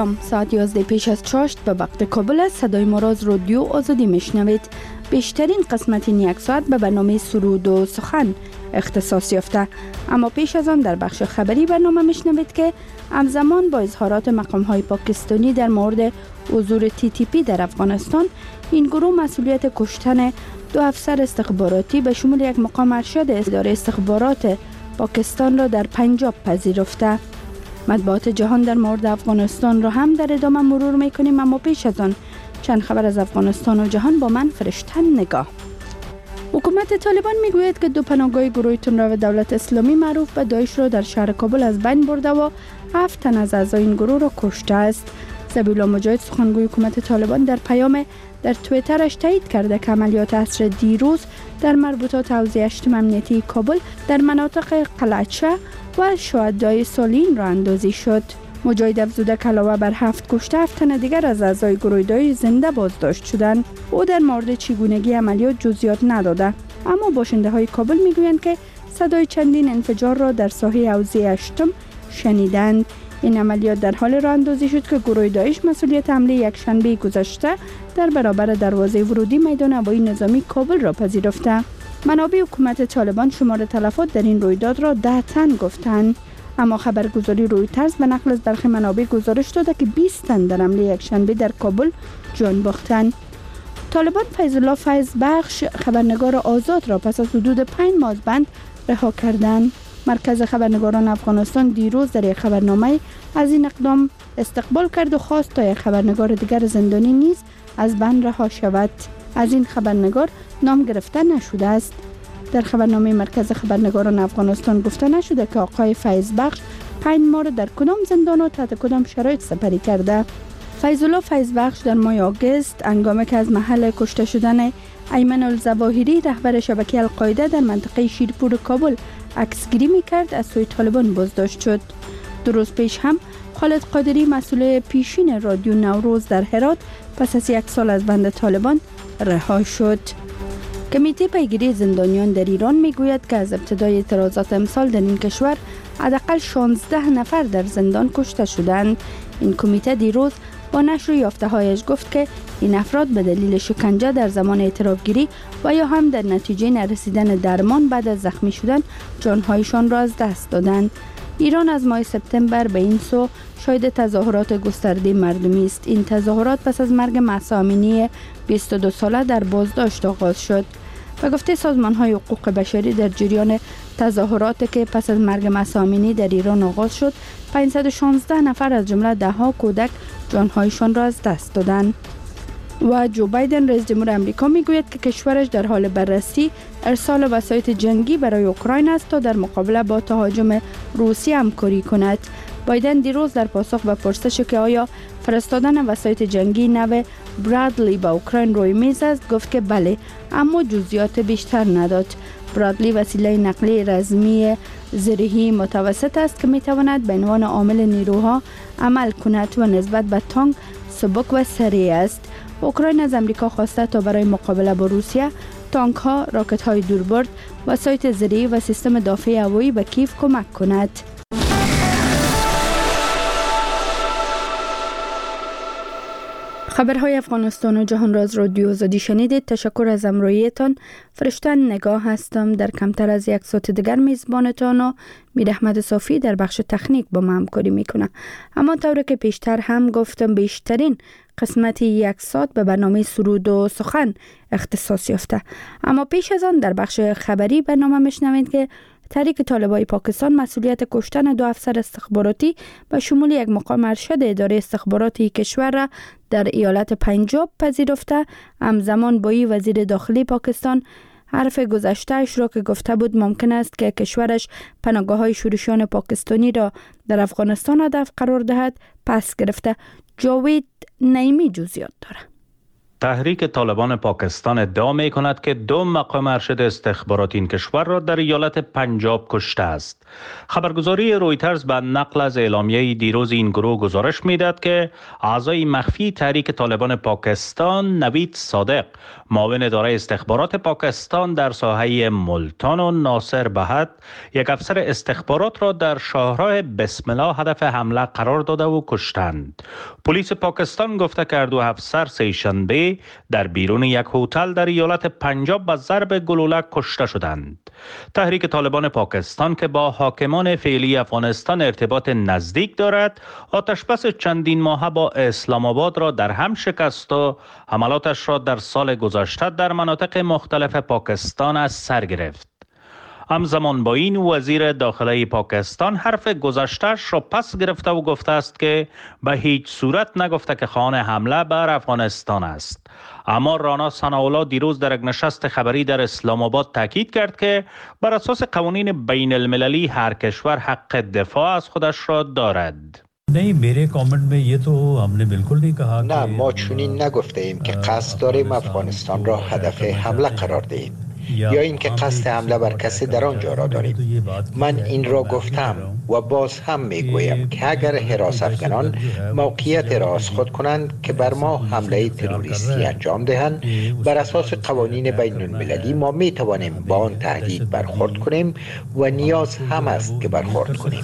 سلام، ساعت 11 پیش از چاشت به وقت کابل است. صدای ما را از رادیو آزادی میشنوید. بیشترین قسمت این یک ساعت به برنامه سرود و سخن اختصاص یافته، اما پیش از آن در بخش خبری برنامه میشنوید که همزمان با اظهارات مقام‌های پاکستانی در مورد حضور TTP در افغانستان، این گروه مسئولیت کشتن 2 افسر استخباراتی به شمول یک مقام ارشد اداره استخبارات پاکستان را در پنجاب پذیرفته. مطبوعات جهان در مورد افغانستان را هم در ادامه مرور میکنیم، اما پیش از آن چند خبر از افغانستان و جهان با من فرشته نگاه. حکومت طالبان میگوید که 2 پناهگاه گروه تندرو دولت اسلامی معروف به داعش را در شهر کابل از بین برده و 7 تن از اعضای این گروه را کشته است. ذبیح الله مجاهد سخنگوی حکومت طالبان در پیام در توییترش تایید کرده که عملیات عصر دیروز در مربوطات حوزه 8 امنیتی کابل در مناطق قلعه‌چه و شهدای سالین را اندازی شد. مجاهد افزوده که علاوه بر 7 کشته، 7 تن دیگر از اعضای گروه داعش زنده بازداشت شدند. او در مورد چگونگی عملیات جزئیات نداده، اما باشنده های کابل میگویند که صدای چندین انفجار را در ساحه حوزه 8 شنیدند. این عملیات در حال راه اندازی شد که گروه داعش مسئولیت حمله یک شنبه گذشته در برابر دروازه ورودی میدان هوایی نظامی کابل را پذیرفته. منابع حکومت طالبان شمار تلفات در این رویداد را 10 تن گفتند، اما خبرگزاری رویترز به نقل از برخی منابع گزارش داده که 20 تن در حمله یک شنبه در کابل جان باختند. طالبان فیض الله فیض بخش خبرنگار آزاد را پس از حدود 5 ماه بند رها کردند. مرکز خبرنگاران افغانستان دیروز در یک خبرنامه از این اقدام استقبال کرد و خواست تا یک خبرنگار دیگر زندانی نیز از بند رها شود. از این خبرنگار نام گرفته نشده است. در خبرنامه مرکز خبرنگاران افغانستان گفته نشده که آقای فیض بخش 5 ماه در کدام زندان و تحت کدام شرایط سپری کرده. فیض الله فیض بخش در ماه آگوست هنگامی که از محل کشته شدن ایمن الظواهری رهبر شبکه القاعده در منطقه شیرپور کابل عکسگیری میکرد از سوی طالبان بازداشت شد. 2 روز پیش هم خالد قادری مسئول پیشین رادیو نوروز در هرات پس از 1 سال از بند طالبان رها شد. کمیته پیگیری زندانیان در ایران میگوید که از ابتدای اعتراضات امسال در این کشور حداقل 16 نفر در زندان کشته شدند. این کمیته دیروز با نشر یافته‌هایش گفت که این افراد به دلیل شکنجه در زمان اعترافگیری و یا هم در نتیجه نرسیدن درمان بعد از زخمی شدن جانهایشان را از دست دادند. ایران از ماه سپتامبر به این سو شاهد تظاهرات گسترده مردمی است. این تظاهرات پس از مرگ مهسا امینی 22 ساله در بازداشت آغاز شد. به گفته سازمان‌های حقوق بشری در جریان تظاهراتی که پس از مرگ مهسا امینی در ایران آغاز شد، 516 نفر از جمله 10 کودک جانهایشان را از دست دادند. و جو بایدن رئیس جمهور آمریکا میگوید که کشورش در حال بررسی ارسال وسایط جنگی برای اوکراین است تا در مقابله با تهاجم روسیه همکاری کند. بایدن دیروز در پاسخ به پرسش که آیا فرستادن وسایط جنگی نو برادلی به اوکراین روی میز است، گفت که بله، اما جزئیات بیشتر نداد. برادلی وسیله نقلیه رزمی زرهی متوسط است که میتواند به عنوان عامل نیروها عمل کند و نسبت به تانک سبک و سریع است. اوکراین از امریکا خواسته تا برای مقابله با روسیه تانک ها، راکت های دوربرد، وسایط زرهی و سیستم دفاعی هوایی به کیف کمک کند. خبرهای افغانستان و جهان را از رادیو آزادی شنیدید. تشکر از همراهیتان. فرشته نگاه هستم. در کمتر از 1 ساعت دیگر میزبانتان و میر احمد صافی در بخش تکنیک با ما همکاری میکنه. اما طوری که پیشتر هم گفتم، بیشترین قسمت 1 ساعت به برنامه سرود و سخن اختصاص یافته. اما پیش از آن در بخش خبری برنامه میشنوید که تحریک طالبان پاکستان مسئولیت کشتن 2 افسر استخباراتی به شمول یک مقام ارشد اداره استخباراتی کشور را در ایالت پنجاب پذیرفته. همزمان با وزیر داخلی پاکستان حرف گذشته‌اش را که گفته بود ممکن است که کشورش پناهگاه‌های شورشیان پاکستانی را در افغانستان هدف قرار دهد پس گرفته. جاوید نعیمی جزئیات دارد. تحریک طالبان پاکستان ادعا می کند که 2 مقام ارشد استخبارات این کشور را در ایالت پنجاب کشته است. خبرگزاری رویترز به نقل از اعلامیه دیروز این گروه گزارش می‌دهد که اعضای مخفی تحریک طالبان پاکستان نوید صادق، معاون اداره استخبارات پاکستان در ساحه ملتان و ناصر بهت، یک افسر استخبارات را در شاهراه بسم الله هدف حمله قرار داده و کشتند. پلیس پاکستان گفته که 2 افسر سه‌شنبه در بیرون یک هتل در ایالت پنجاب با ضرب گلوله کشته شدند. تحریک طالبان پاکستان که با حاکمان فعلی افغانستان ارتباط نزدیک دارد، آتشبس چندین ماهه با اسلام آباد را در هم شکست و حملاتش را در سال گذشته در مناطق مختلف پاکستان از سر گرفت. همزمان با این وزیر داخله پاکستان حرف گذشته‌اش را پس گرفته و گفته است که به هیچ صورت نگفته که خواهان حمله بر افغانستان است. اما رانا ثناءالله دیروز در یک نشست خبری در اسلام آباد تاکید کرد که بر اساس قوانین بین المللی هر کشور حق دفاع از خودش را دارد. نه ما چنین نگفته ایم که قصد داریم افغانستان را هدف حمله قرار دهیم یا اینکه قصد حمله بر کسی در آنجا را داریم. من این را گفتم و باز هم میگویم که اگر حراس افغانان موقعیت را از خود کنند که بر ما حمله تروریستی انجام دهند، بر اساس قوانین بین المللی ما می توانیم با آن تهدید برخورد کنیم و نیاز هم است که برخورد کنیم.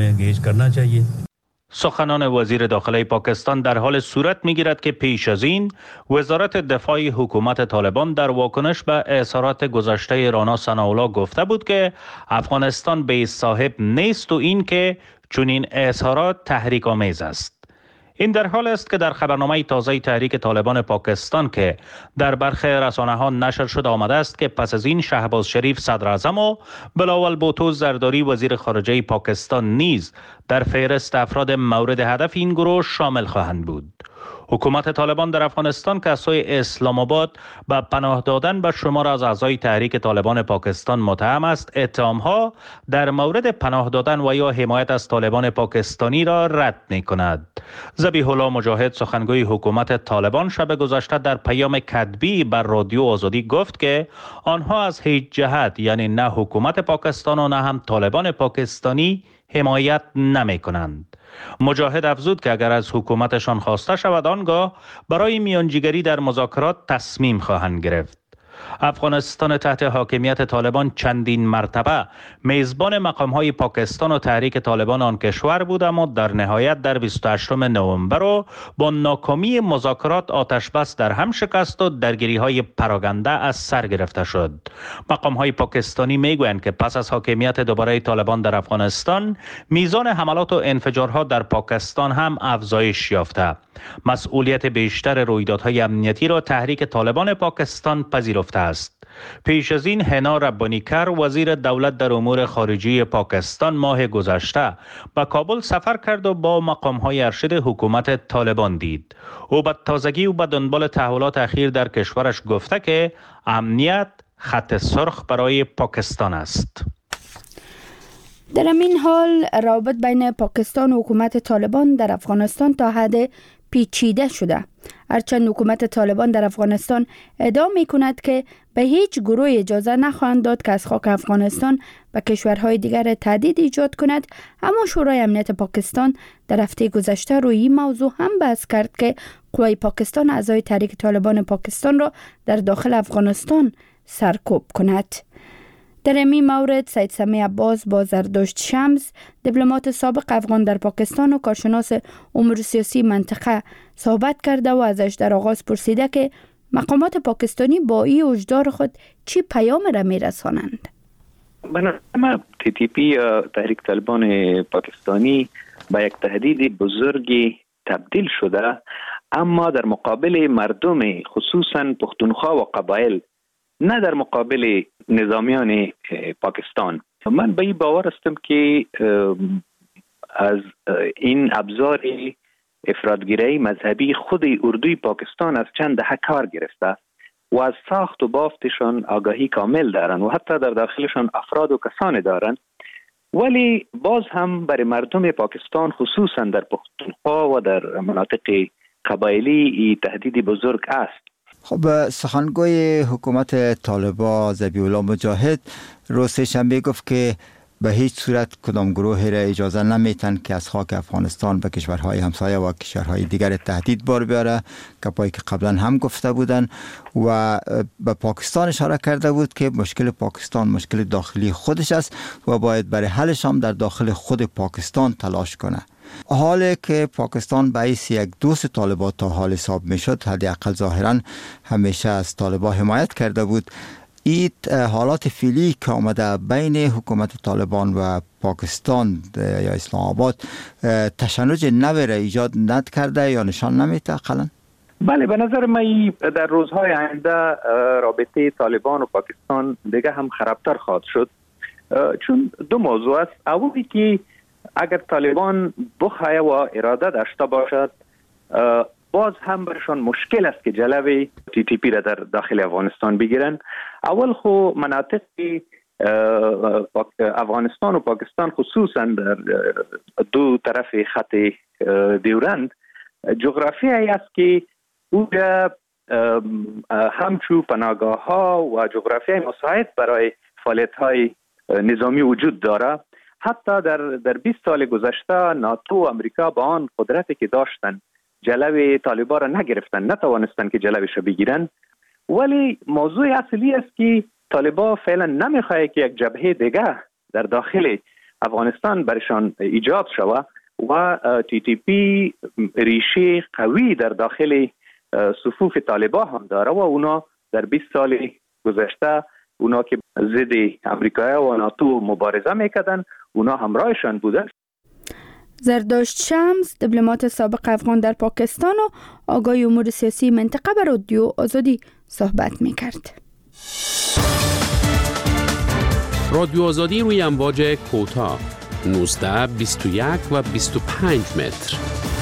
سخنان وزیر داخله پاکستان در حال صورت می‌گیرد که پیش از این وزارت دفاع حکومت طالبان در واکنش به اظهارات گذشته رانا ثناءالله گفته بود که افغانستان به صاحب نیست و این که چنین اظهارات تحریک‌آمیز است. این در حال است که در خبرنامه تازه تحریک طالبان پاکستان که در برخی رسانه‌ها نشر شده آمده است که پس از این شهباز شریف صدر اعظم و بلاول بوتو زرداری وزیر خارجه پاکستان نیز در فهرست افراد مورد هدف این گروه شامل خواهند بود. حکومت طالبان در افغانستان که از سوی اسلام آباد به پناه دادن به شمار از اعضای تحریک طالبان پاکستان متهم است، اتهام‌ها در مورد پناه دادن و یا حمایت از طالبان پاکستانی را رد می‌کند. ذبیح الله مجاهد سخنگوی حکومت طالبان شب گذشته در پیام کتبی بر رادیو آزادی گفت که آنها از هیچ جهت، یعنی نه حکومت پاکستان و نه هم طالبان پاکستانی، حمایت نمی کنند. مجاهد افزود که اگر از حکومتشان خواسته شود آنگاه برای میانجیگری در مذاکرات تصمیم خواهند گرفت. افغانستان تحت حاکمیت طالبان چندین مرتبه میزبان مقام‌های پاکستان و تحریک طالبان آن کشور بود، اما در نهایت در 28 نوامبر و با ناکامی مذاکرات آتشبس در هم شکست و درگیری‌های پراگنده از سر گرفته شد. مقام‌های پاکستانی میگویند که پس از حاکمیت دوباره طالبان در افغانستان میزان حملات و انفجارها در پاکستان هم افزایش یافته. مسئولیت بیشتر رویدادهای امنیتی را تحریک طالبان پاکستان پذیرفته است. پیش از این حنا ربانیکر وزیر دولت در امور خارجه پاکستان ماه گذشته به کابل سفر کرد و با مقام‌های ارشد حکومت طالبان دید. او به تازگی و به دنبال تحولات اخیر در کشورش گفته که امنیت خط سرخ برای پاکستان است. در این حال روابط بین پاکستان و حکومت طالبان در افغانستان تا حد پیچیده شده. هرچند حکومت طالبان در افغانستان ادعا می کند که به هیچ گروه اجازه نخواهند داد که از خاک افغانستان به کشورهای دیگر تهدید ایجاد کند، اما شورای امنیت پاکستان در هفته گذشته روی این موضوع هم بحث کرد که قوای پاکستان اعضای تحریک طالبان پاکستان را در داخل افغانستان سرکوب کند. در این مورد سید سمیع عباس با زردشت شمس، دیپلمات سابق افغان در پاکستان و کارشناس امور سیاسی منطقه صحبت کرده و ازش در آغاز پرسیده که مقامات پاکستانی با این هشدار خود چی پیام را میرسانند؟ بنابراین TTP یا تحریک طالبان پاکستانی به یک تهدید بزرگی تبدیل شده، اما در مقابل مردم خصوصا پختونخوا و قبایل، نه در مقابل نظامیان پاکستان. من به این باور هستم که از این ابزار افراطگری مذهبی خود اردوی پاکستان از چند دهه کار گرفته و از ساخت و بافتشان آگاهی کامل دارند و حتی در داخلشان افراد و کسان دارند، ولی باز هم برای مردم پاکستان خصوصا در پختونخوا و در مناطق قبایلی تهدید بزرگ است. خب سخنگوی حکومت طالبان ذبیح الله مجاهد روز سه‌شنبه گفت که به هیچ صورت کدام گروه را اجازه نمیتن که از خاک افغانستان به کشورهای همسایه و کشورهای دیگر تهدید بار بیاره، گپایی که قبلا هم گفته بودن و به پاکستان اشاره کرده بود که مشکل پاکستان مشکل داخلی خودش است و باید برای حلش هم در داخل خود پاکستان تلاش کنه. حالی که پاکستان باعث یک دوست طالبان تا حال حساب میشد، حداقل ظاهرا همیشه از طالبان حمایت کرده بود، این حالات فعلی که آمده بین حکومت طالبان و پاکستان یا اسلام آباد تشنج نوی را ایجاد کرده یا نشان نمیده اقلا؟ بله، به نظر من در روزهای آینده رابطه طالبان و پاکستان دیگه هم خرابتر خواهد شد، چون دو موضوع است. اولی که اگر طالبان بخواهد و اراده داشته باشد، باز هم برشان مشکل است که جلوی TTP را در داخل افغانستان بگیرن. اول خو مناطق افغانستان و پاکستان خصوصا در دو طرف خط دیورند جغرافیایی است که اونجا همچو پناهگاه ها و جغرافیای مساعد برای فعالیت های نظامی وجود داره. حتی در 20 سال گذشته ناتو و امریکا با آن قدرتی که داشتن جلوی طالبان را نگرفتن، نتوانستن که جلوش را بگیرن. ولی موضوع اصلی است که طالبان فعلا نمیخواه که یک جبهه دیگه در داخل افغانستان برشان ایجاد شود و TTP ریشه قوی در داخل صفوف طالبان هم داره و اونا در 20 سال گذشته اونا که ضد امریکا و ناتو مبارزه میکردن اونا همراهشان بودن. زرداشت شمس، دیپلمات سابق افغان در پاکستان و آگاه امور سیاسی منطقه به رادیو آزادی صحبت میکرد. رادیو آزادی روی امواج کوتاه 19، 21 و 25 متر.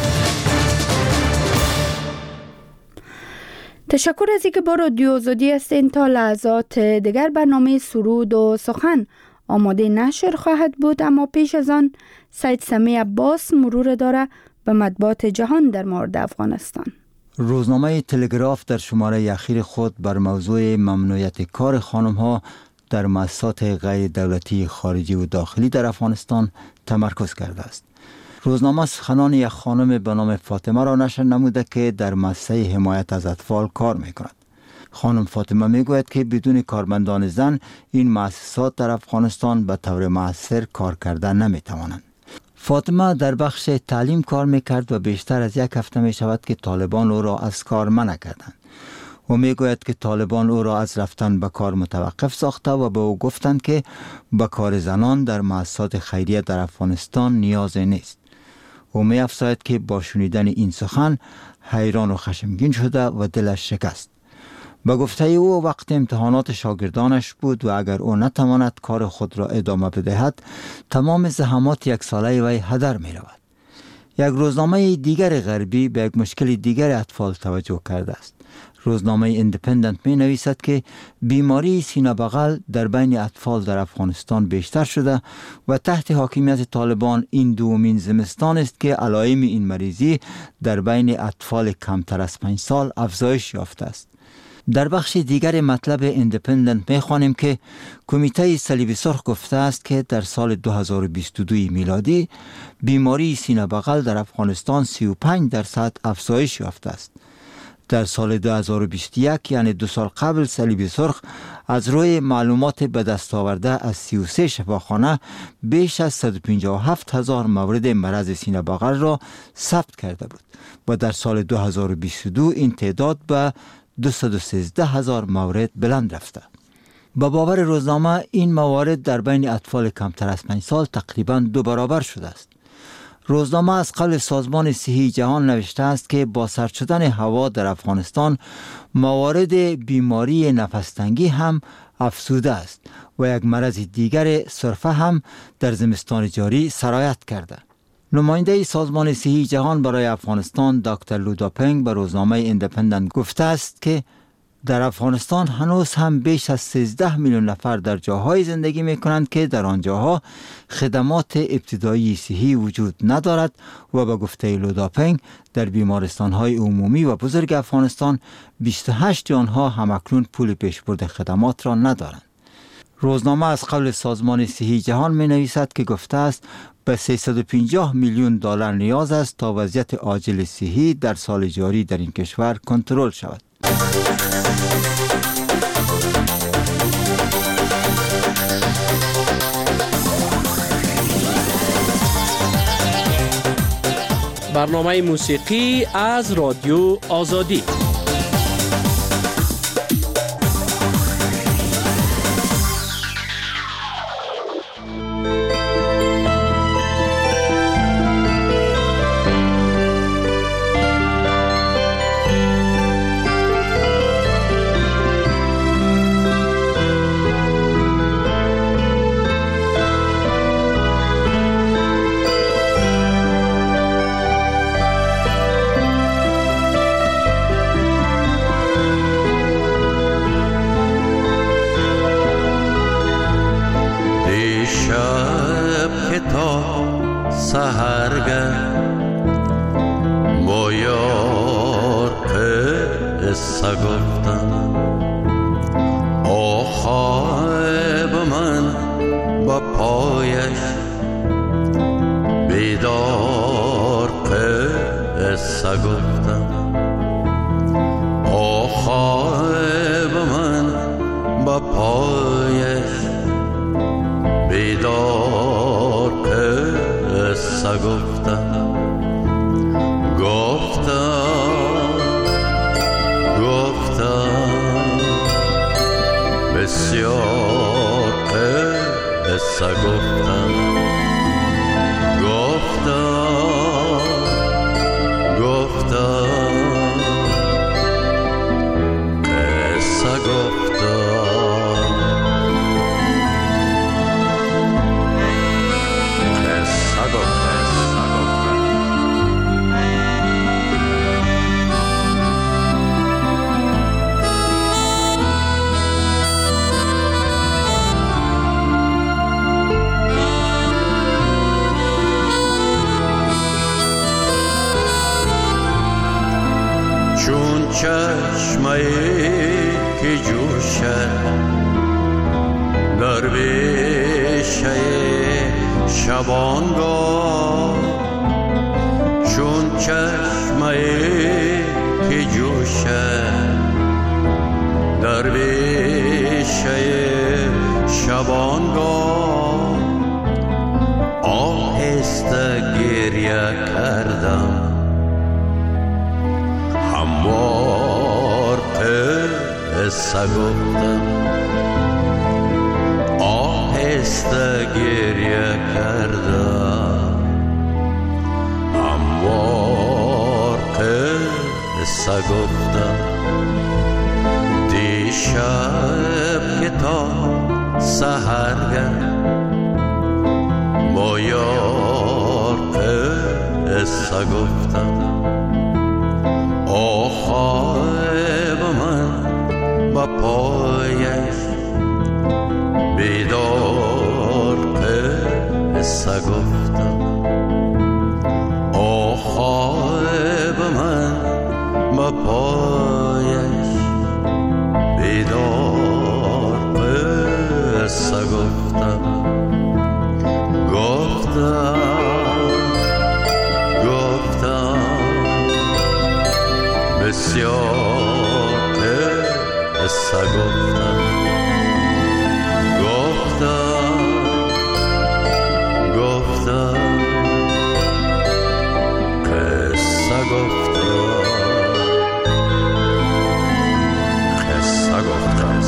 تشکر از اینکه با رادیو آزادی هستین. تا لحظات دیگر برنامه سرود و سخن آماده نشر خواهد بود، اما پیش از آن سید سمی عباس مرور داره به مطبوعات جهان در مورد افغانستان. روزنامه تلگراف در شماره اخیر خود بر موضوع ممنوعیت کار خانم‌ها در مؤسسات غیر دولتی خارجی و داخلی در افغانستان تمرکز کرده است. روزنامه سخنان یک خانم به نام فاطمه را نشر نموده که در مؤسسه حمایت از اطفال کار می‌کند. خانم فاطمه میگوید که بدون کارمندان زن این مؤسسات در افغانستان به طور مؤثر کار کردن نمیتوانند. فاطمه در بخش تعلیم کار میکرد و بیشتر از یک هفته میشود که طالبان او را از کار منع کردند. او میگوید که طالبان او را از رفتن به کار متوقف ساخته و به او گفتند که به کار زنان در مؤسسات خیریه در افغانستان نیازی نیست. او می‌افزاید که با شنیدن این سخن حیران و خشمگین شده و دلش شکست. به گفته او وقت امتحانات شاگردانش بود و اگر او نتواند کار خود را ادامه بدهد تمام زحمات یک ساله وی هدر می رود. یک روزنامه دیگر غربی به یک مشکل دیگر اطفال توجه کرده است. روزنامه ایندیپندنت می نویسد که بیماری سینه بغل در بین اطفال در افغانستان بیشتر شده و تحت حاکمیت طالبان این دومین زمستان است که علائم این مریضی در بین اطفال کمتر از 5 سال افزایش یافته است. در بخش دیگر مطلب ایندیپندنت می‌خوانیم که کمیته صلیب سرخ گفته است که در سال 2022 میلادی بیماری سینه بغل در افغانستان 35% افزایش یافته است. در سال 2021 یعنی 2 سال قبل صلیب سرخ از روی معلومات به دست آورده از 33 شفاخانه بیش از 157,000 مورد مرض سینه بغل را ثبت کرده بود و در سال 2022 این تعداد به 213,000 مورد بلند رفته. با باور روزنامه این موارد در بین اطفال کمتر از 5 سال تقریباً 2 برابر شده است. روزنامه از قبل سازمان صحی جهان نوشته است که با سرد شدن هوا در افغانستان موارد بیماری نفس‌تنگی هم افزوده است و یک مرض دیگر سرفه هم در زمستان جاری سرایت کرده. نماینده سازمان صحی جهان برای افغانستان دکتر لوداپنگ به روزنامه ایندیپندنت گفته است که در افغانستان هنوز هم بیش از 13 میلیون نفر در جاهای زندگی می کنند که در آنجاها خدمات ابتدایی صحی وجود ندارد و به گفته لوداپنگ در بیمارستان‌های عمومی و بزرگ افغانستان 28 آنها همکنون پول پیشبرد خدمات را ندارند. روزنامه از قول سازمان صحی جهان می نویسد که گفته است به 350 میلیون دلار نیاز است تا وضعیت عاجل صحی در سال جاری در این کشور کنترل شود. برنامه موسیقی از رادیو آزادی. چشمه که جوشد در بیشه شبانگاه، چون چشمه که جوشد در بیشه شبانگاه، آهسته گریه کردم هموار قصه گفتم، آهسته گریه کردم هموار قصه گفتم. دیشب که تا سحرگه با یار قصه گفتم، آخای با من با پایش بیدار قصه گفتم، آخای با من با پایش بیدار قصه گفتم. گفتم بسیار قصه گفتم، گفتم قصه گفتم، قصه گفتم.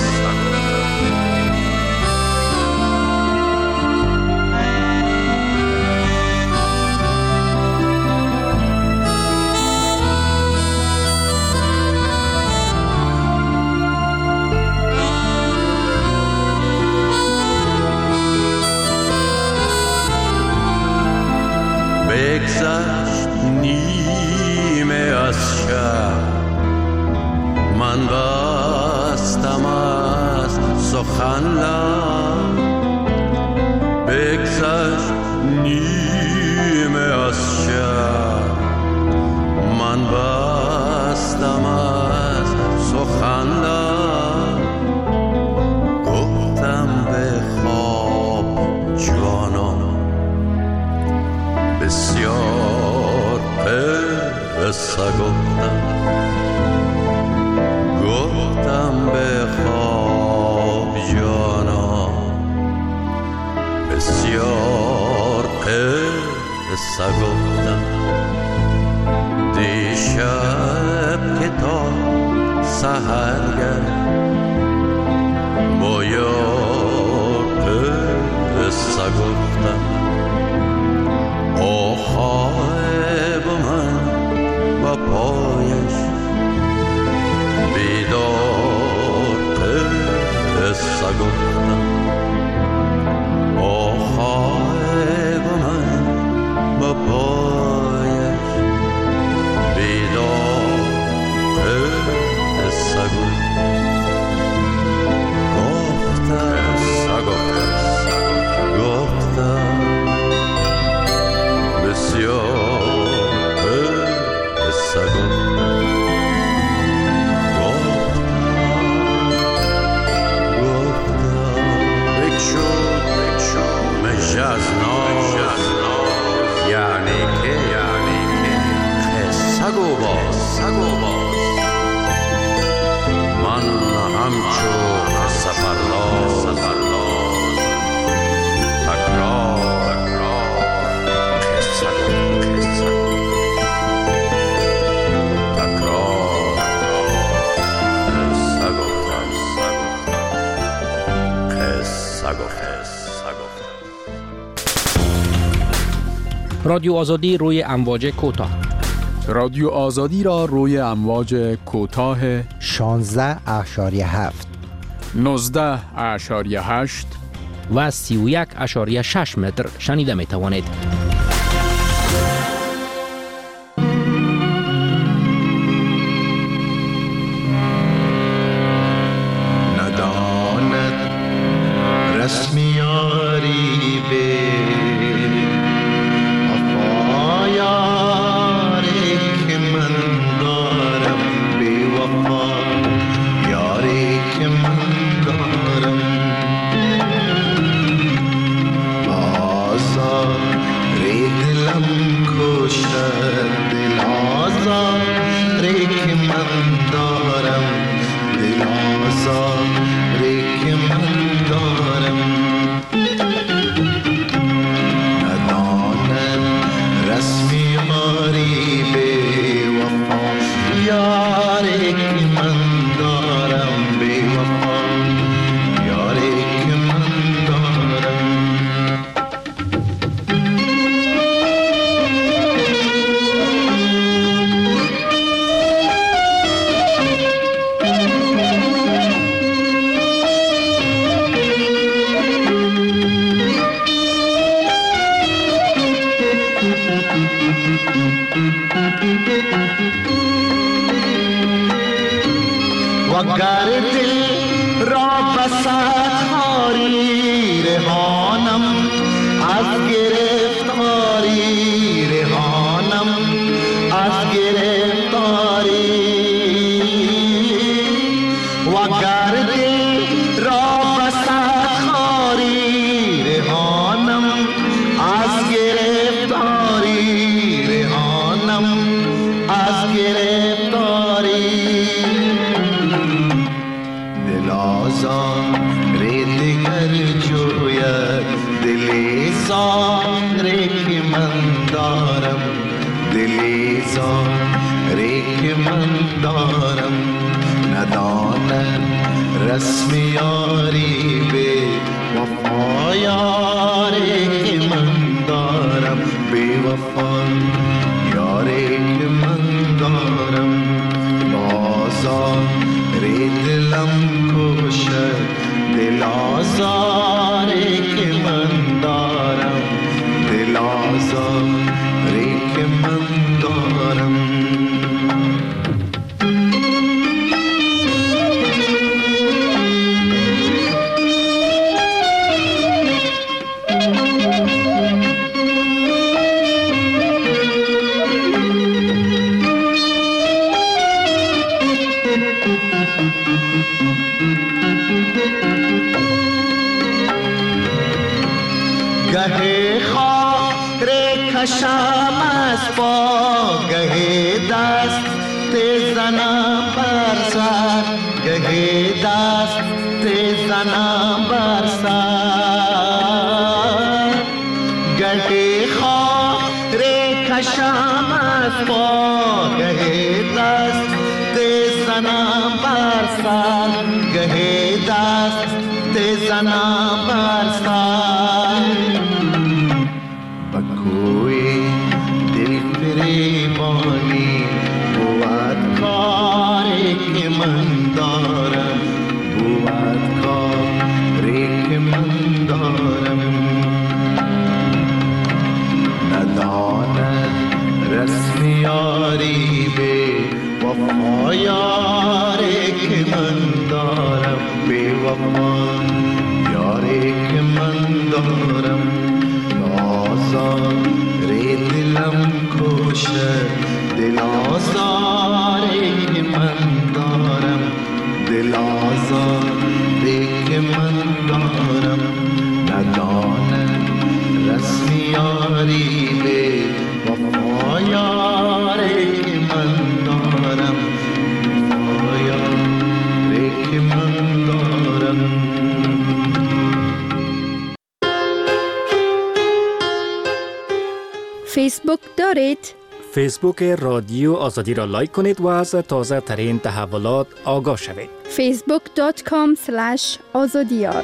بگذشت نیمه از شب، من با سخن لب بگذشت نیمه از شب من بستم از سخن لب گفتم به خواب جانان بسیار قصه گفتم به خواب جانان بسیار قصه گفتم دیشب که تا سحر گرد با یار قصه گفتم آخای با من با پایش بیدار قصه گفتم آخای با من با پایش بیدار قصه گفتم بسیار قصه گفتم از ناز یعنی که قصه گو باز من همچون سفرلاز تکرار قصه رادیو آزادی روی امواج کوتاه. رادیو آزادی را روی امواج کوتاه 16.7 19.8 و 31.6 متر شنیده می توانید. نداند رسمیاری به وگر دل را بساتاری رهانم از گرفتاری رهانم از گرفتاری وگر دل را بساتاری رهانم از گرفتاری رهانم از گرفتاری دیگر جوید دلی زاری که من دارم دلی زاری که من دارم ندانم رسم یاری به وفا یاری که من دارم به وفا یاری که من دارم بازار دلم کشد دل آزاری که من دارم دل آزاری که من دارم گه خاک کشم از پا گه دست زنم بر سر گه دست زنم بر سر گه خاک کشم از پا گه دست زنم بر سر گه دست زنم بر سر بکوی دل فریبانی بود کاری که من دارم بود کاری که من دارم نداند رسم یاری به وفا یاری که من دارم به وفا یاری که من دارم آزار دلم کشه دل آزاری که من دارم دل آزاری که من دارم ندانم رسم یاری به وفا یاری که من دارم وفا یاری که من دارم. فیسبوک دارید؟ فیسبوک رادیو آزادی را لایک کنید و از تازه ترین تحولات آگاه شوید. facebook.com/azadiyar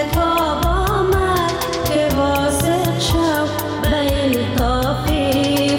خطاب آمد که واسه شب بیل کافی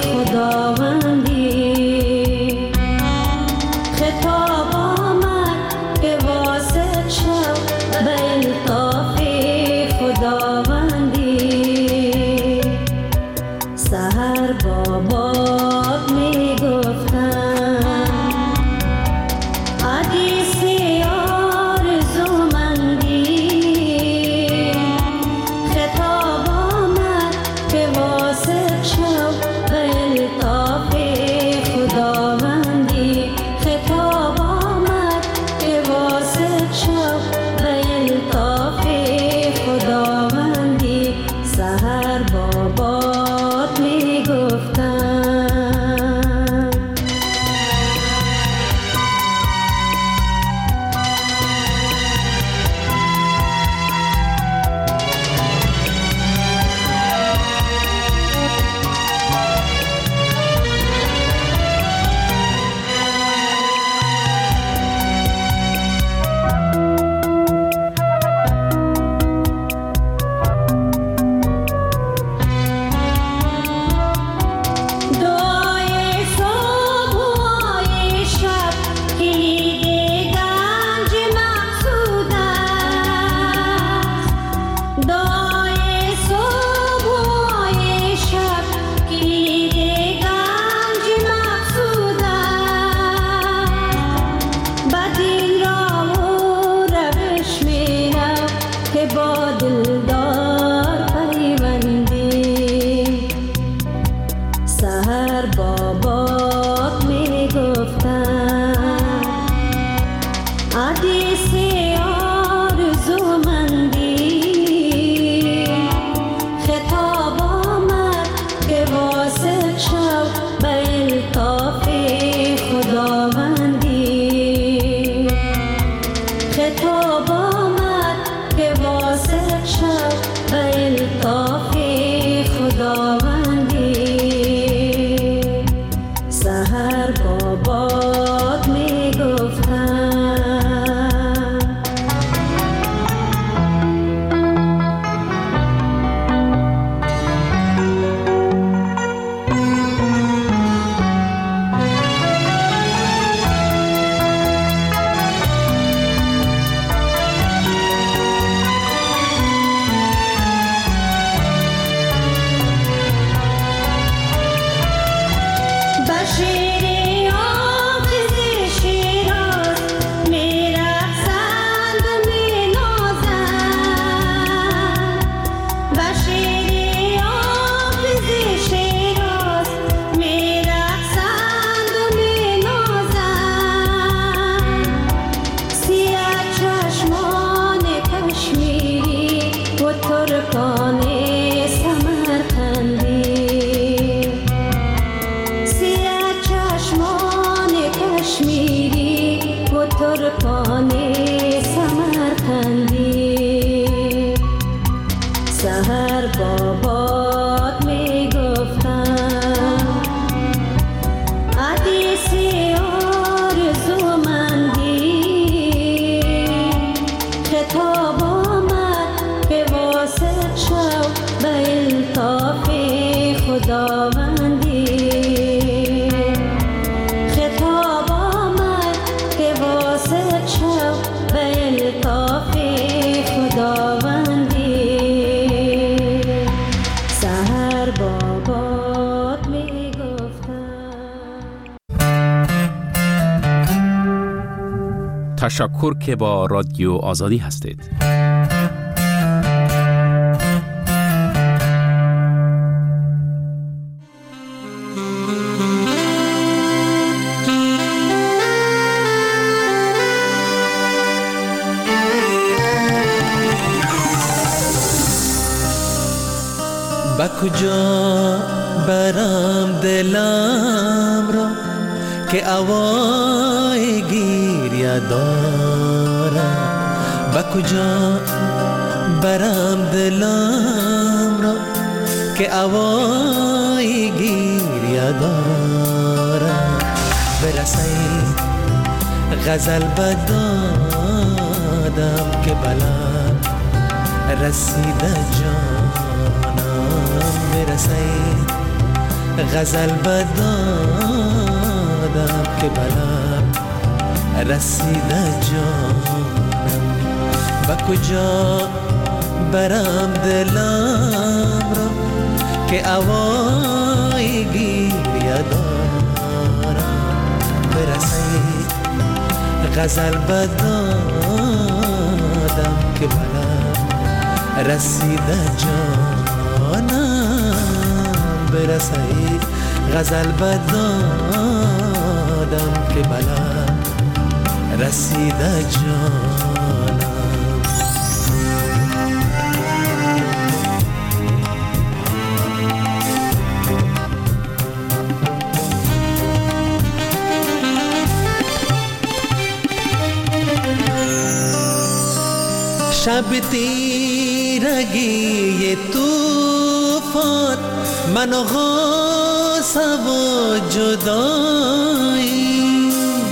کشمیری و ترکان سمرقندی سحر بابات می گفتم حدیث آرزومندی خطاب آمد که واصل شو به الطاف خداوندی خطاب آمد که واصل شو به الطاف خداوندی سحر بابات می گفتم. تشکر که با رادیو آزادی هستید. با کجا برم دلم را که اوای گیریه دارم با کجا برم دلم را که اوای گیریه دارم برسید غزل بدادم که بلم رسیده جانم برسید غزل بدادم که بلم رسیده جانم با کجا برم دلم را که اوای گیریه دارم برسید غزل بدادم که بلم رسیده جانم برسید غزل بدادم که بلم رسیده جانم شب تیرگی توفان من غاصه و جدایی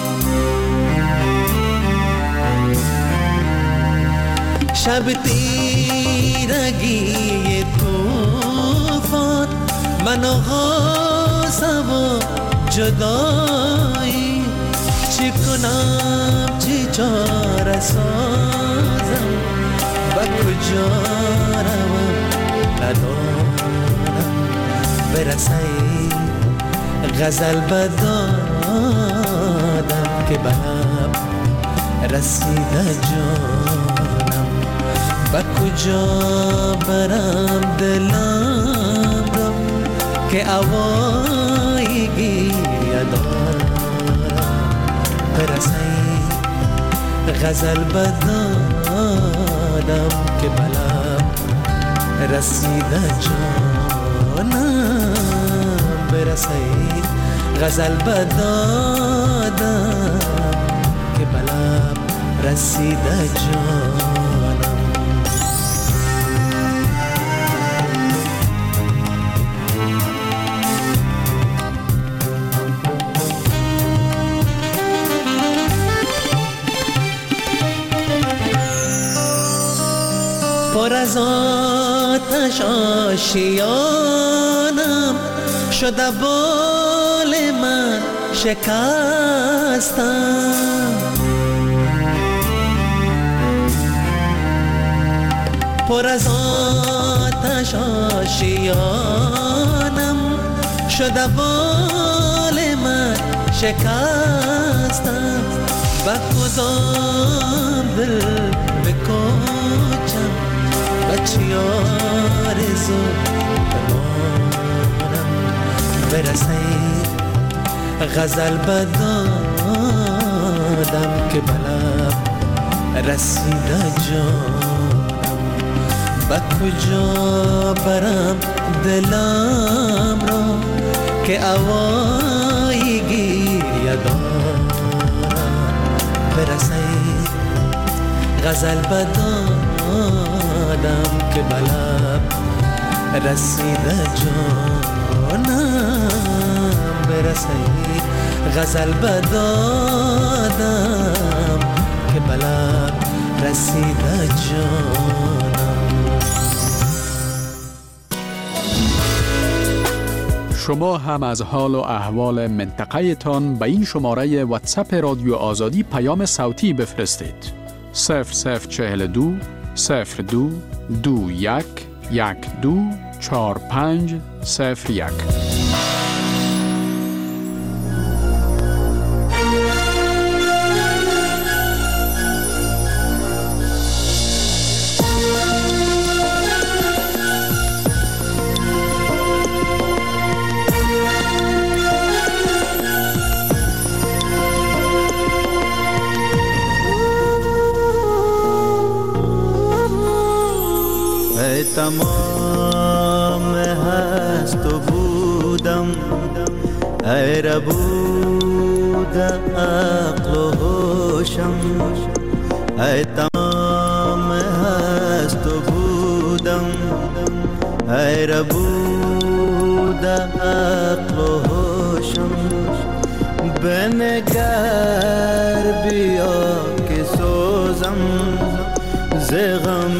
شب تیرگی توفان من غاصه و جدایی چی کنم چی چاره سازم با کجا روم ندارم برسید غزل بدادم که بهم رسیده جانم با کجا برم دلم را که اوای گیریه دارم برسید غزل بدادم که بلم رسیده جانم برسید غزل بدادم که بلم رسیده جانم پر از آتش آشیانم شده بال من شکستم پر از آتش آشیانم شده بال من شکستم با کدام دل بکوچم بچی آرزو بمانم برسید غزل بدادم که بلم رسیده جانم با کجا برم دلم را که اوای گیریه دارم غزل بدادم که بلب رسیده جانم برسی غزل بدادم که بلب رسیده جانم. شما هم از حال و احوال منطقه تان به این شماره واتساپ رادیو آزادی پیام صوتی بفرستید. 0042 02 21 12 45 01. تمام هست و بودم ای ربود عقل و هوشم ای تمام هست و بودم ای ربود عقل و هوشم بنگر بیا که سوزم ز غم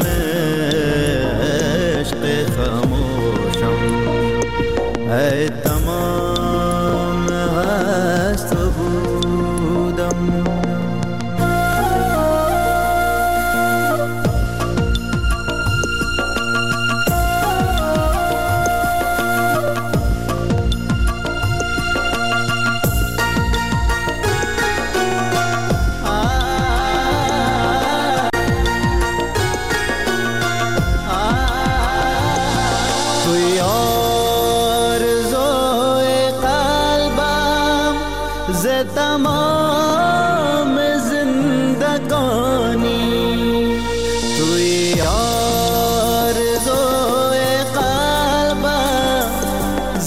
خاموشم ای تمام هست و بودم. تمام زندگانی توی آرزوی قلبم ز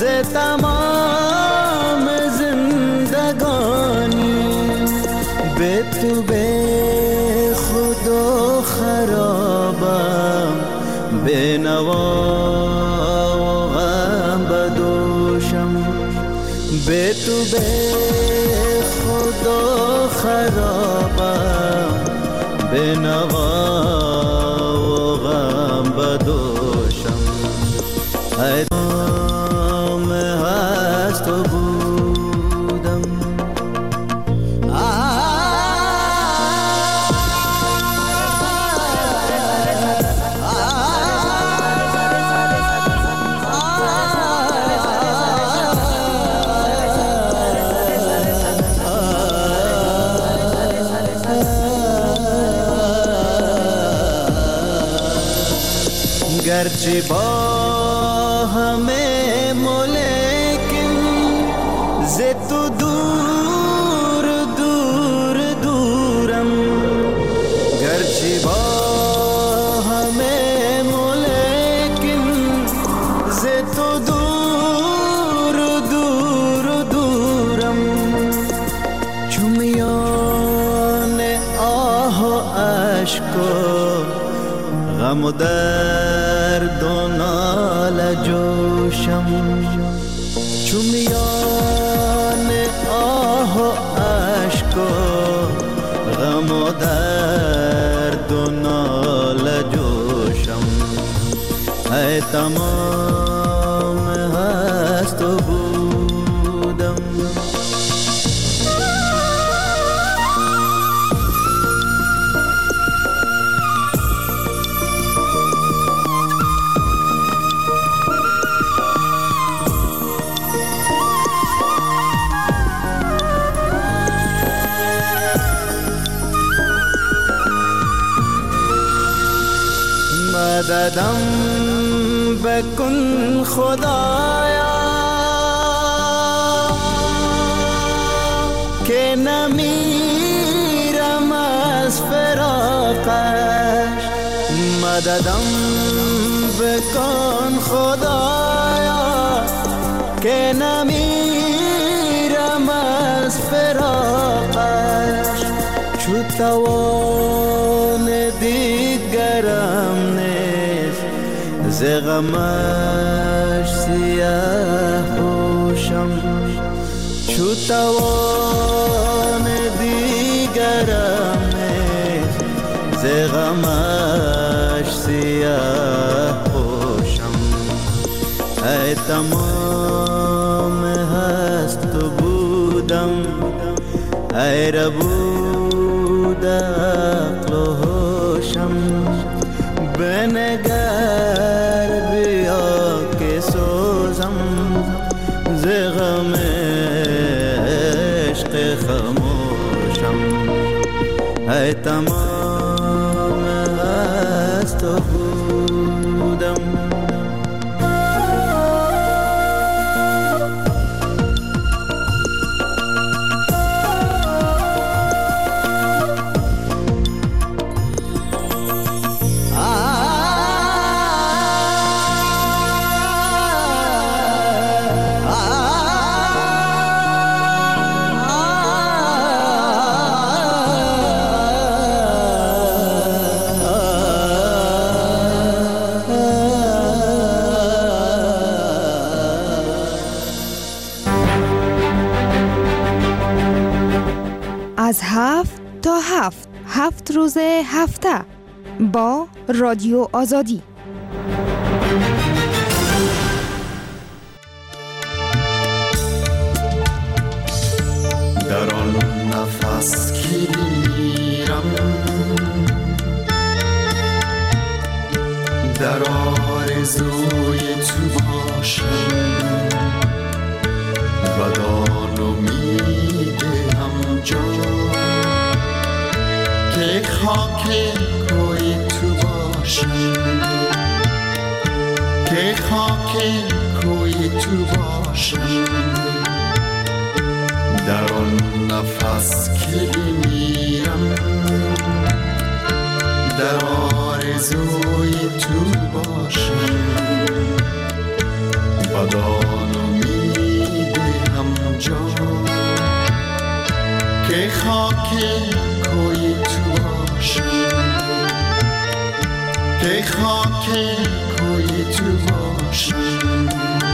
تمام زندگانی به تو به خود و خرابم به نوا و غم بدوشم به تو به خود و خرابم به نوا و غم بدوشم ای تمام هست و بودم. گرچه با همه ملکن ز تو دور دور دورم گرچه با همه ملکن ز تو دور دور دورم چون میان آه و اشک غم و درد و ناله جوشم چون میان آه و اشک و غم و درد و ناله جوشم ای تمام هست و بودم. مددم بکن خدایا که نمیرم از فراقش مددم بکن خدایا که نمیرم از فراقش چو توان ز غمش سیاه پوشم چو توان دیگرم نیست ز غمش سیاه پوشم ای تمام هست و بودم ای ربود عقل و هوشم بنگر بیا که سوزم ز غم عشق خموشم ای تمام هست و بودم از 7 تا 7 روز هفته با رادیو آزادی. در آن نفس که میرم در آرزوی تو باشم بدان امیدم جا که خاک کوی تو باشم که خاک کوی تو باشم در آن نفس که میرم در آرزوی تو باشم بدان امیدم جا که خاک کوی تو باشم که خاک کوی تو باشم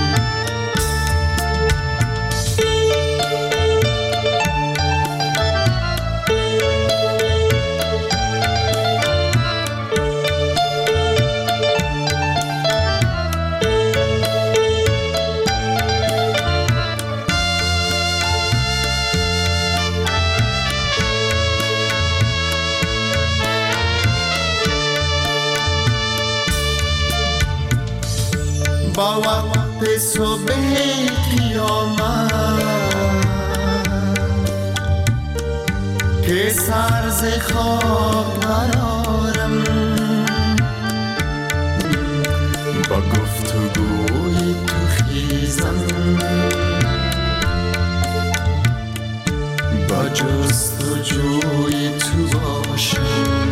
با وقت صبح قیامت که سر ز خواب برارم با گفتگوی تو خیزم با جستجوی تو باشم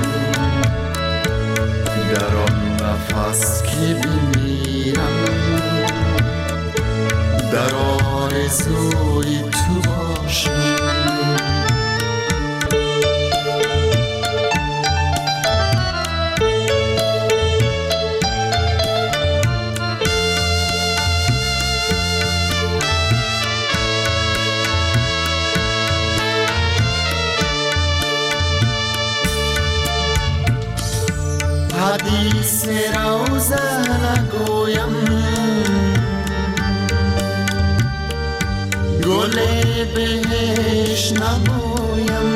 در آن نفس که بمیرم در آرزوی تو باشم حدیث روزه نگویم گل بهش نبویم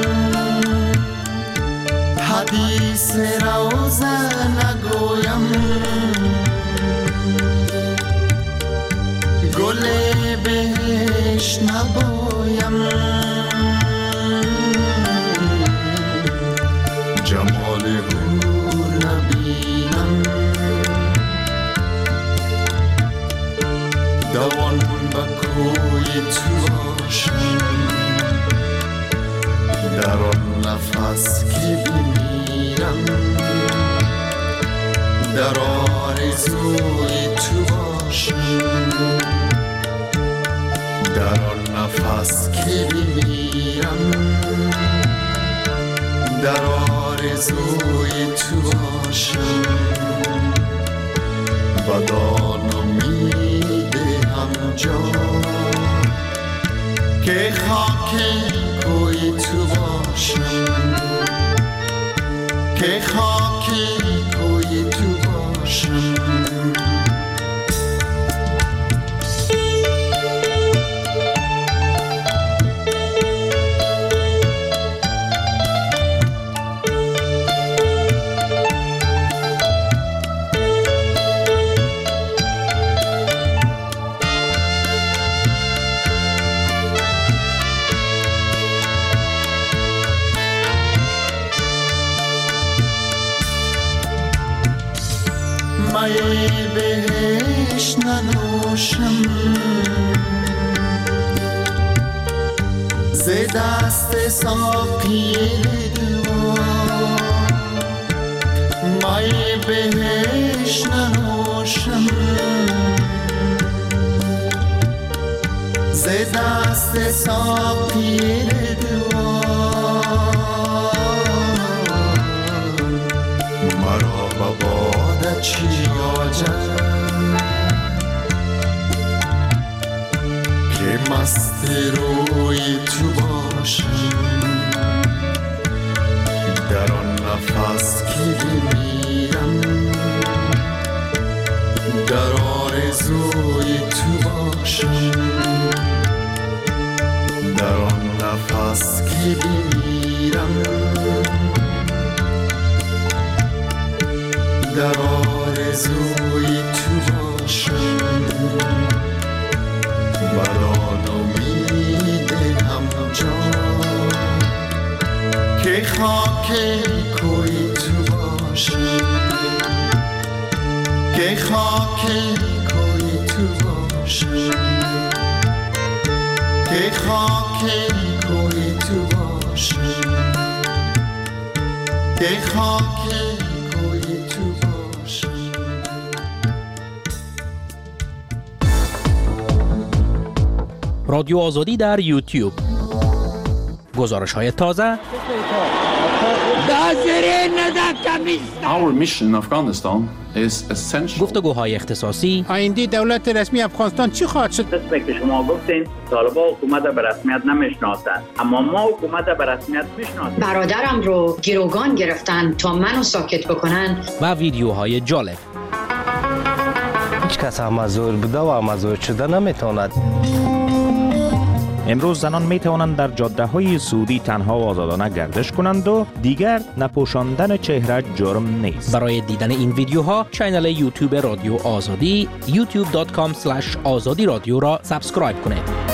حدیث روزه نگویم گل بهش نبویم جمال دوان با کوی تو باشم در آن نفس که بمیرم در آرزوی تو باشم در آن نفس که بمیرم در آرزوی تو باشم بدان میدهم جان که خاک کوی تو باشم که خاک کوی تو باشم مای بهش ننوشم ز دست ساقی دلوار مای بهش ننوشم ز دست ساقی دلوار مرا بباده چی آجم که مست روی تو باشم در آن نفس که میرم در آرزوی تو باشم در آن نفس که میرم در آرزوی تو باشم بدان امیدم جان که خاک کوی تو باشم که خاک کوی تو باشم که خاک کوی تو باشم که خاک رادیو آزادی در یوتیوب. گزارش‌های تازه. Our mission in Afghanistan is essential. گفتگوهای اختصاصی. آینده دولت رسمی افغانستان چی خواهد شد؟ که شما گفتین طالبان حکومت به رسمیت نمیشناسند، اما ما حکومت به رسمیت میشناسیم. برادرم رو گروگان گرفتن تا منو ساکت بکنن. و ویدیوهای جالب. هیچ کس مزور بوده و مزور شده نمیتواند. امروز زنان می توانند در جاده های سعودی تنها و آزادانه گردش کنند و دیگر نپوشاندن چهره جرم نیست. برای دیدن این ویدیوها کانال یوتیوب رادیو آزادی youtube.com/azadi رادیو را سابسکرایب کنید.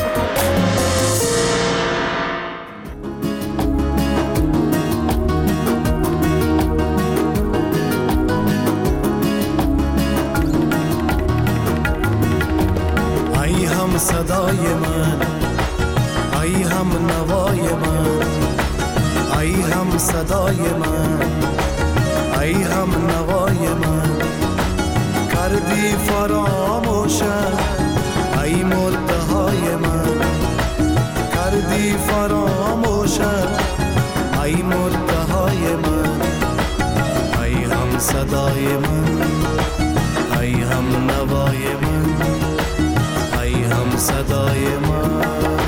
ای هم صدای من، ای هم نوای من، ای هم صدای من، ای هم نوای من، کردی فراموشم ای مدعای من، کردی فراموشم ای مدعای من، ای هم صدای من، ای هم نوای من، ای هم صدای من.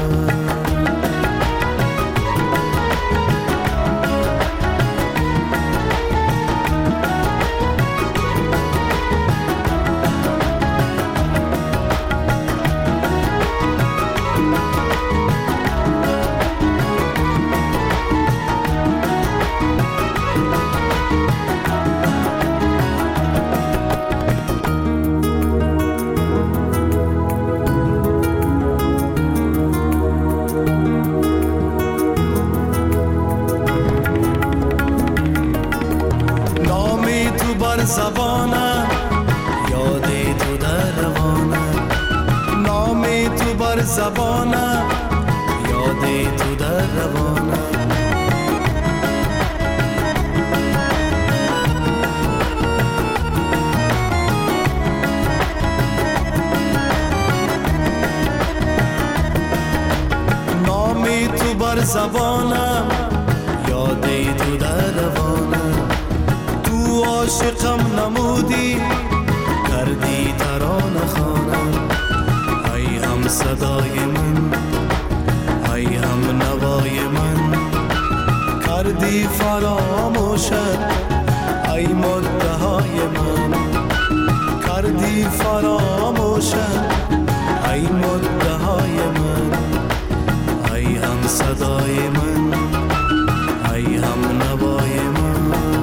زبانم یادی تو در روانم، نامی تو بر زبانم یادی تو در روانم. نامی تو بر زبانم یادی تو در روانم. عاشقم نمودی کردی ترانه خوانم ای هم صدای من ای هم نوای من کردی فراموشم ای مدعای من کردی فراموشم ای مدعای من ای هم صدای من ای هم نوای من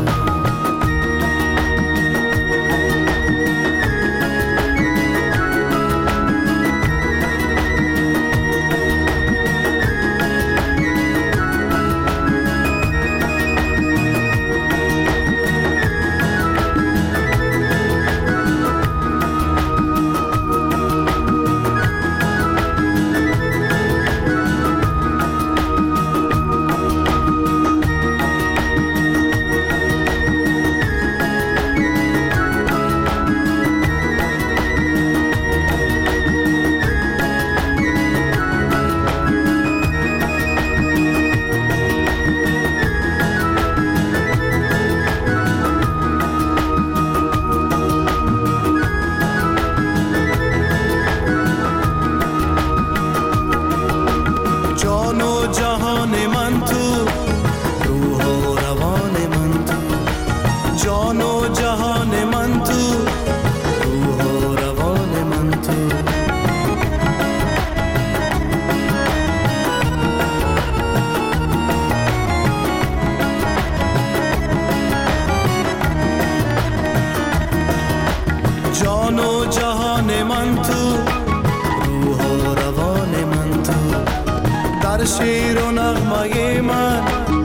شیر و نغمه من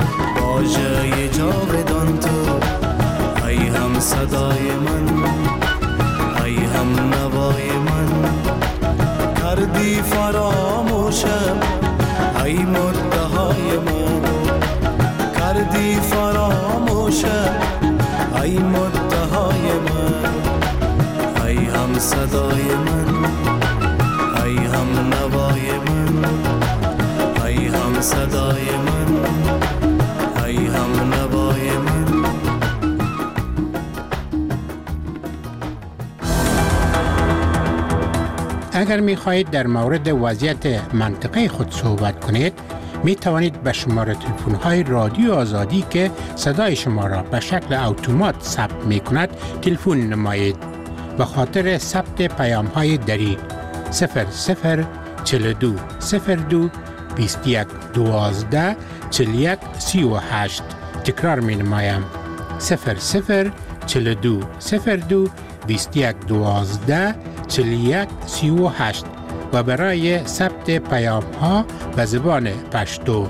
واژه جاودان تو ای هم صدای من ای هم نوای من کردی فراموشم ای مدعای من کردی فراموشم ای مدعای من ای هم صدای من ای هم نوای من ای هم صدای من ای هم نوای من اگر می خواهید در مورد وضعیت منطقه خود صحبت کنید می توانید به شماره تلفن های رادیو آزادی که صدای شما را به شکل اتومات ثبت می کند تلفن نمایید. به خاطر ثبت پیام های دری 0042 02 21 12 41 38 تکرار می نمایم 0042 02 21 12 41 38 و برای ثبت پیام ها به زبان پشتو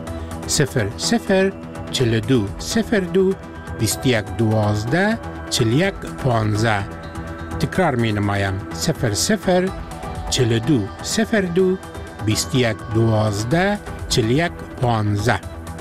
0042 02 21 12 41 15 تکرار می نمایم 0042 02 21 12 41 15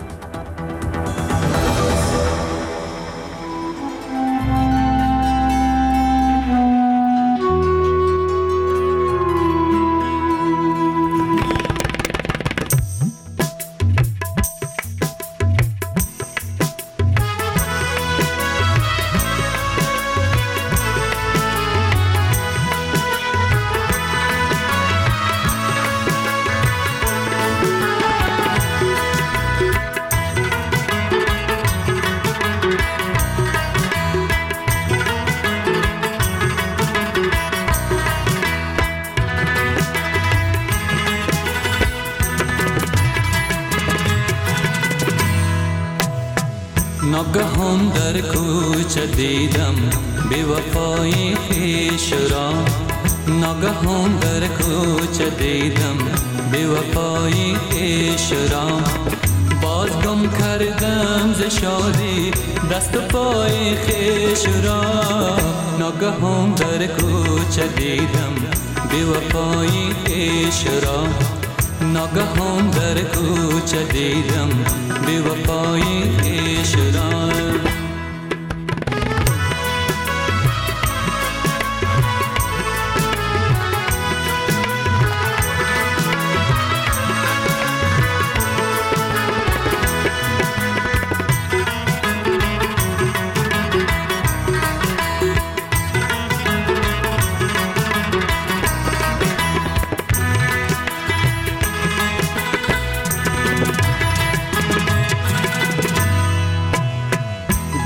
ناگهان در کوچه دیدم بی وفای خویش را ناگهان در کوچه دیدم بی وفای خویش را باز گم کردم ز شادی دست و پای خویش را ناگهان در کوچه دیدم بی وفای خویش را ناگهان در کوچه دیدم بی وفای خویش را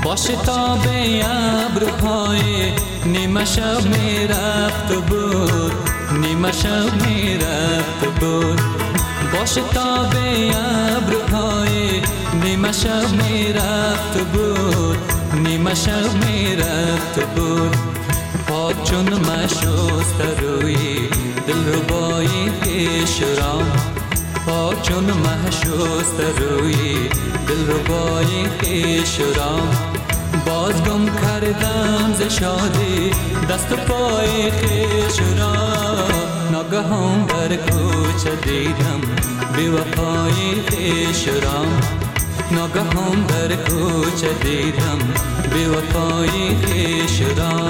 با شتاب ابرهای نیمه شب میرفت بود، نیمه شب میرفت بود. با شتاب ابرهای نیمه شب میرفت بود، نیمه شب میرفت بود. پاک چون مشست روی دلربای پیش را، پاک چون مشست روی دلربای پیش را. باز گم کردم ز شادی دست و پای خویش را. ناگهان در کوچه دیدم بی وفای خویش را. ناگهان در کوچه دیدم بی وفای خویش را.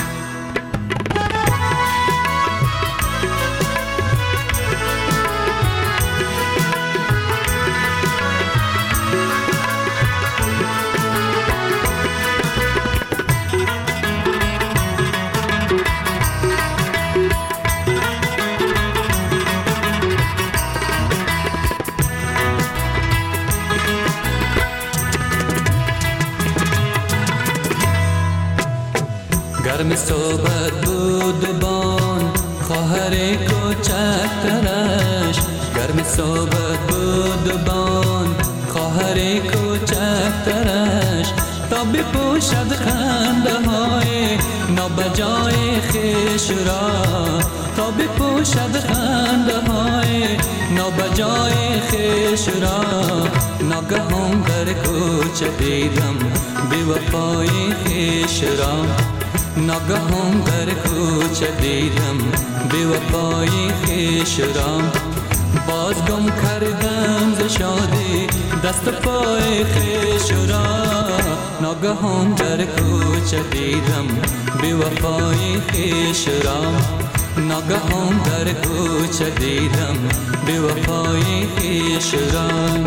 گرم صحبت بود بان خواهر کوچکترش، گرم صحبت بود بان خواهر کوچکترش. تا بپوشد خنده های نابجای خویش را، تا بپوشد خنده های نابجای خویش را. ناگهان در کوچه دیدم بی وفای خویش را. ناگهان در کوچه دیدم بی وفای خویش را. باز گم کردم ز شادی دست پای خویش را. ناگهان در کوچه دیدم بی وفای خویش را. ناگهان در کوچه دیدم بی وفای خویش را.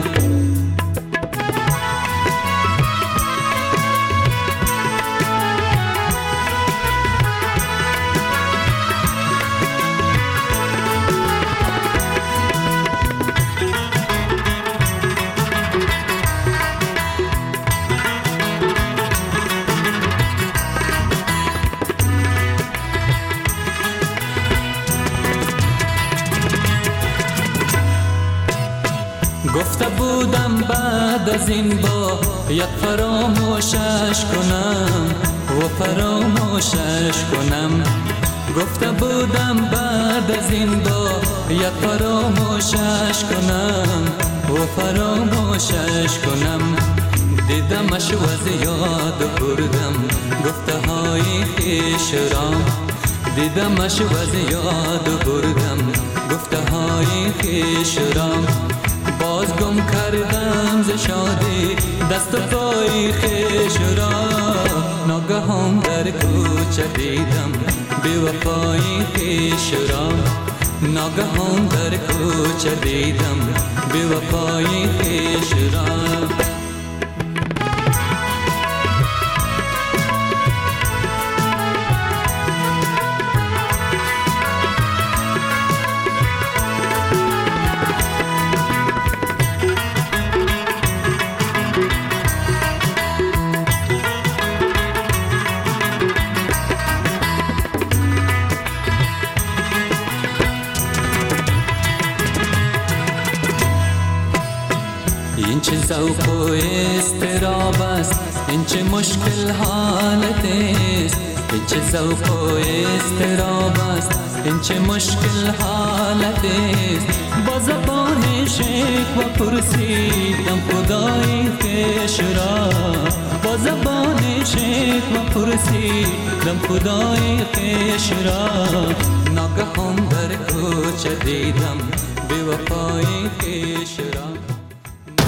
گفته بودم بعد از این با یک فراموشش کنم و فراموشش کنم. گفته بودم بعد از این با یک فراموشش کنم و فراموشش کنم. دیدمش و از یاد بردم گفته های خویش را. دیدمش و از یاد بردم گفته های خویش را. باز گم کردم ز شادی دست و پای خویش را. ناگهان در کوچه دیدم بی وفای خویش را. ناگهان در کوچه دیدم بی وفای خویش را. این چه ذوق و اضطراب است، این چه مشکل حالت است. این چه ذوق و اضطراب است، این چه مشکل حالت است. با زبان شکوه پرسیدم خدای خویش را. با زبان شکوه پرسیدم خدای خویش را. ناگهان در کوچه دیدم بی وفای خویش را.